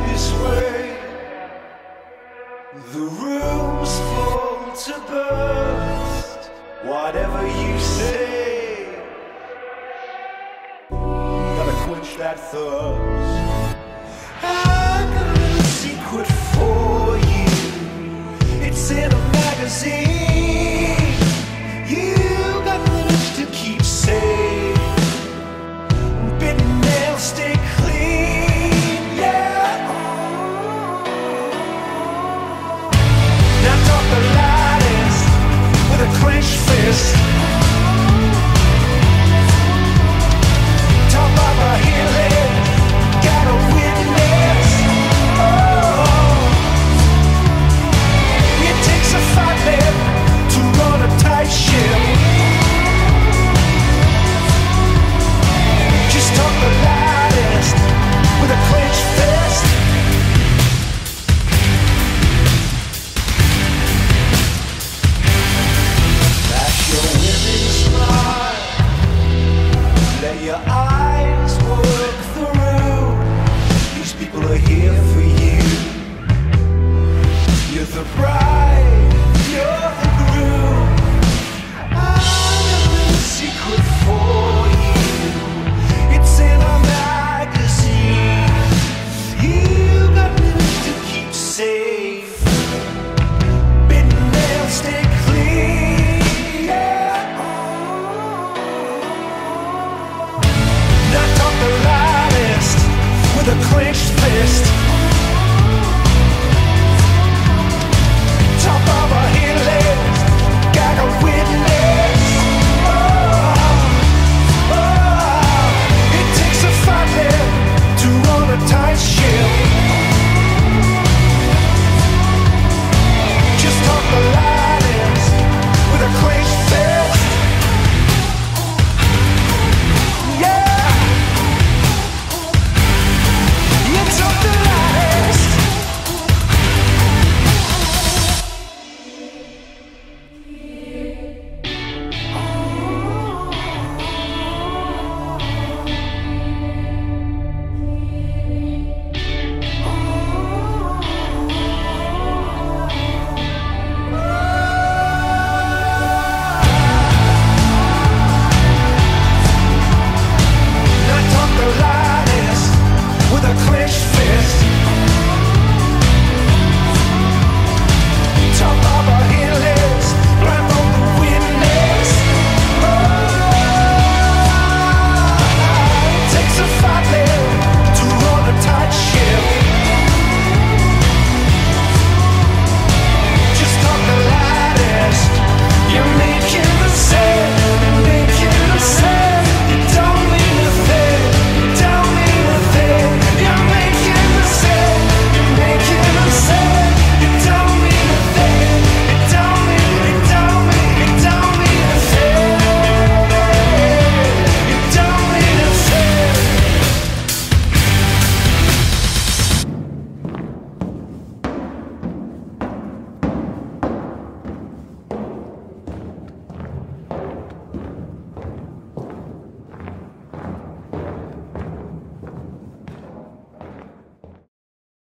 this way. The room's full to burst. Whatever you say, gotta quench that thirst. I got a secret for you. It's in a magazine. You got lips to keep safe. Bitten nails stay clean, yeah. Now talk the loudest with a clenched fist. Talk about the healing, got a witness. Oh, it takes a fight man to run a tight ship. Just talk the loudest with a clenched fist. Flash your winning smile. Let your eyes work through. These people are here